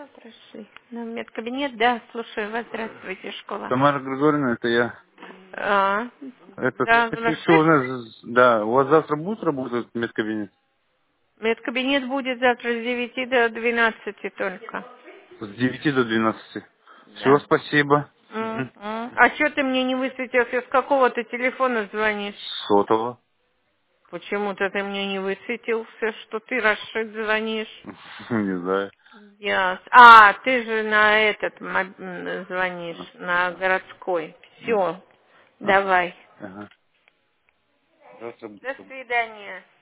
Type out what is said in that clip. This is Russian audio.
Прошли. На медкабинет, да, слушаю вас, здравствуйте, школа. Тамара Григорьевна, это я. А, да, Хочу еще здравствуйте. узнать, да, у вас завтра будет работать медкабинет? Медкабинет будет завтра с 9 до 12 только. С 9 до 12. Все, Да. спасибо. Мгм. А что ты мне не высветился? С какого ты телефона звонишь? Сотово. Почему-то ты мне не высветился, что ты Рашид звонишь. Не знаю. А, ты же на этот звонишь, на городской. М. Все, А, давай. ага. Завтра До будет. свидания.